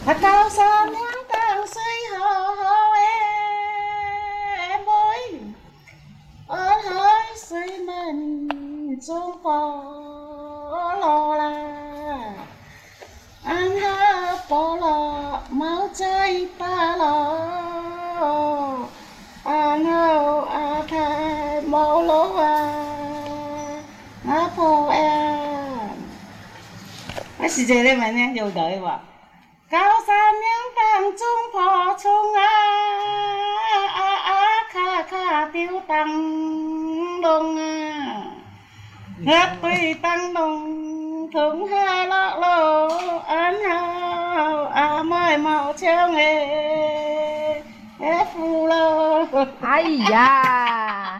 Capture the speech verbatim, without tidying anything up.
Thật cao xa nhắn càng suy hò hò em bối ơn hơi suy mình chung phò lò là anh ha bỏ lò máu chơi ta lò anh hầu à thay máu lỗ à ngã phô em nó xì chê lên mà nè dầu đợi vào cao山仰當中破葱啊啊啊卡卡吊燈籠啊ngất tuy tăng đồng thùng ha lọ lọ ăn hao à mời màu treo nghề ép phu lơ ai da